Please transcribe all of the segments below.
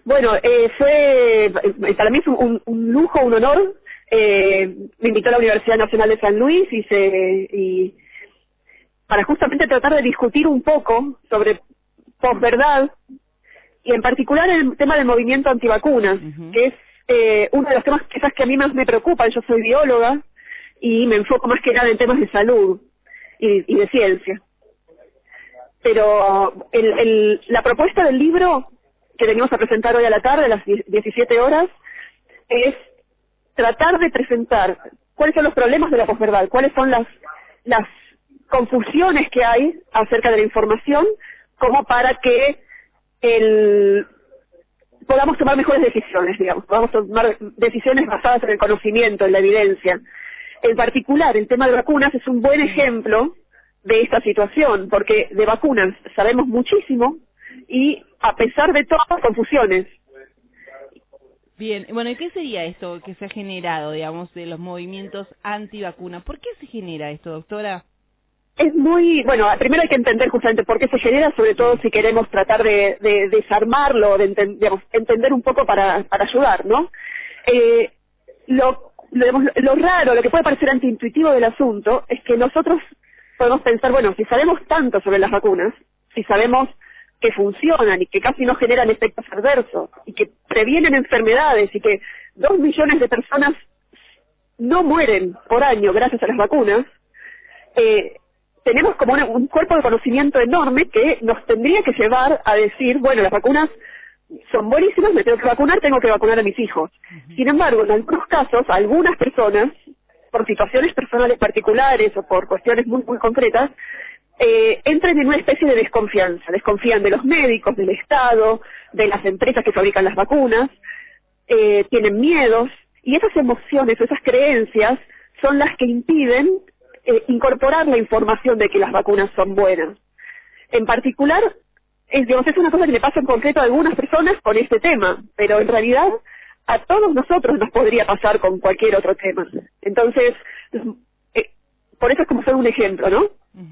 Bueno, para mí fue un lujo, un honor. Me invitó a la Universidad Nacional de San Luis y para justamente tratar de discutir un poco sobre posverdad y en particular el tema del movimiento antivacunas, que es uno de los temas quizás que a mí más me preocupan. Yo soy bióloga y me enfoco más que nada en temas de salud y de ciencia. Pero la propuesta del libro que venimos a presentar hoy a la tarde, a las 17 horas, es tratar de presentar cuáles son los problemas de la posverdad, cuáles son las confusiones que hay acerca de la información, como para que podamos tomar mejores decisiones, digamos, podamos tomar decisiones basadas en el conocimiento, en la evidencia. En particular, el tema de vacunas es un buen ejemplo de esta situación, porque de vacunas sabemos muchísimo y a pesar de todo, confusiones. Bien, bueno, ¿y qué sería esto que se ha generado, digamos, de los movimientos antivacunas? ¿Por qué se genera esto, doctora? Es muy, primero hay que entender justamente por qué se genera, sobre todo si queremos tratar de desarmarlo, entender un poco para ayudar, ¿no? Lo raro, lo que puede parecer antiintuitivo del asunto, es que nosotros podemos pensar, bueno, si sabemos tanto sobre las vacunas, si sabemos que funcionan y que casi no generan efectos adversos y que previenen enfermedades y que 2 millones de personas no mueren por año gracias a las vacunas, tenemos como un cuerpo de conocimiento enorme que nos tendría que llevar a decir, bueno, las vacunas son buenísimas, me tengo que vacunar a mis hijos. Sin embargo, en algunos casos, algunas personas, por situaciones personales particulares o por cuestiones muy, muy concretas, entran en una especie de desconfianza. Desconfían de los médicos, del Estado, de las empresas que fabrican las vacunas, tienen miedos, y esas emociones, esas creencias, son las que impiden incorporar la información de que las vacunas son buenas. En particular, es una cosa que le pasa en concreto a algunas personas con este tema, pero en realidad a todos nosotros nos podría pasar con cualquier otro tema. Entonces, por eso es como ser un ejemplo, ¿no?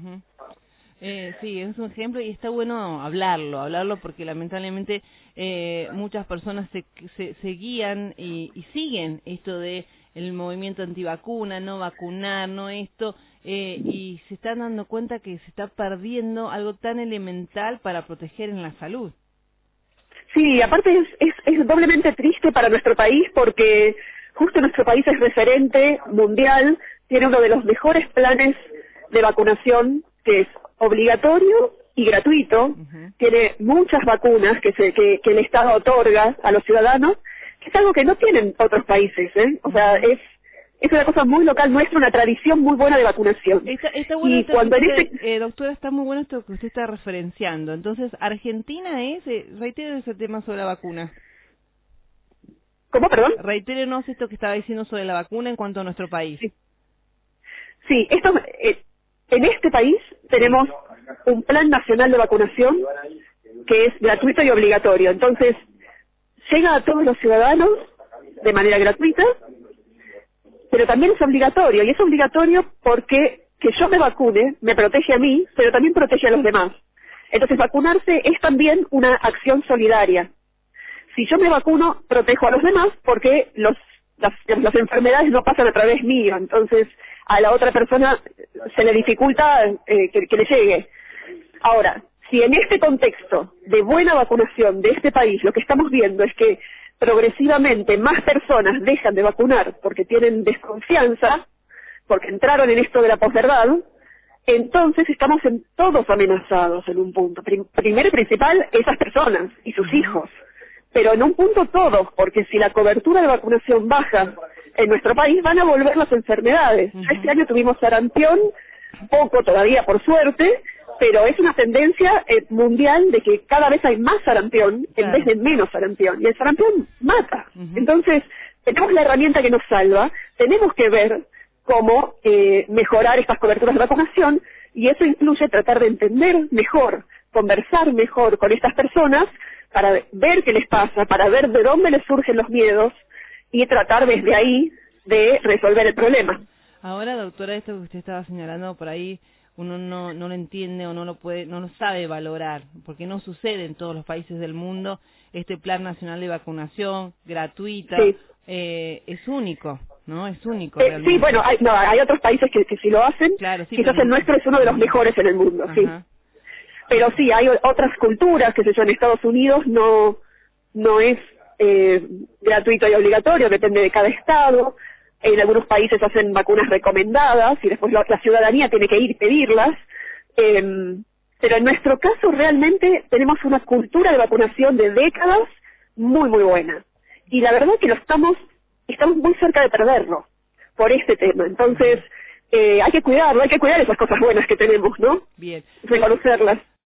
Sí, es un ejemplo y está bueno hablarlo porque lamentablemente muchas personas se guían y siguen esto de el movimiento antivacuna, no vacunar, no esto, y se están dando cuenta que se está perdiendo algo tan elemental para proteger en la salud. Sí, aparte es doblemente triste para nuestro país porque justo nuestro país es referente mundial, tiene uno de los mejores planes de vacunación que es obligatorio y gratuito, tiene muchas vacunas que el Estado otorga a los ciudadanos, que es algo que no tienen otros países, O sea, es una cosa muy local nuestra, una tradición muy buena de vacunación. Está bueno y cuando doctora, está muy bueno esto que usted está referenciando. Entonces, Argentina reitero ese tema sobre la vacuna. ¿Cómo, perdón? Reitérenos esto que estaba diciendo sobre la vacuna en cuanto a nuestro país. Sí, en este país tenemos un plan nacional de vacunación que es gratuito y obligatorio. Entonces, llega a todos los ciudadanos de manera gratuita, pero también es obligatorio, y es obligatorio porque que yo me vacune me protege a mí, pero también protege a los demás. Entonces, vacunarse es también una acción solidaria. Si yo me vacuno, protejo a los demás porque las enfermedades no pasan a través mío, entonces a la otra persona se le dificulta que le llegue. Ahora, si en este contexto de buena vacunación de este país lo que estamos viendo es que progresivamente más personas dejan de vacunar porque tienen desconfianza, porque entraron en esto de la posverdad, entonces estamos todos amenazados en un punto. Primero y principal, esas personas y sus hijos, pero en un punto todos, porque si la cobertura de vacunación baja en nuestro país, van a volver las enfermedades. Este año tuvimos sarampión, poco todavía por suerte, pero es una tendencia mundial de que cada vez hay más sarampión en vez de menos sarampión, y el sarampión mata. Entonces, tenemos la herramienta que nos salva, tenemos que ver cómo mejorar estas coberturas de vacunación, y eso incluye tratar de entender mejor, conversar mejor con estas personas para ver qué les pasa, para ver de dónde les surgen los miedos y tratar desde ahí de resolver el problema. Ahora, doctora, esto que usted estaba señalando por ahí, uno no lo entiende o no lo sabe valorar, porque no sucede en todos los países del mundo. Este plan nacional de vacunación gratuita Sí. Es único, ¿no? Es único realmente. Sí, bueno, hay otros países que sí lo hacen. Claro, sí, Quizás pero el nuestro es uno de los mejores en el mundo, sí. Ajá. Pero sí, hay otras culturas, que sé yo, en Estados Unidos no es gratuito y obligatorio, depende de cada estado. En algunos países hacen vacunas recomendadas y después la ciudadanía tiene que ir y pedirlas. Pero en nuestro caso realmente tenemos una cultura de vacunación de décadas muy, muy buena. Y la verdad que estamos muy cerca de perderlo por este tema. Entonces, hay que cuidarlo, hay que cuidar esas cosas buenas que tenemos, ¿no? Bien. Reconocerlas.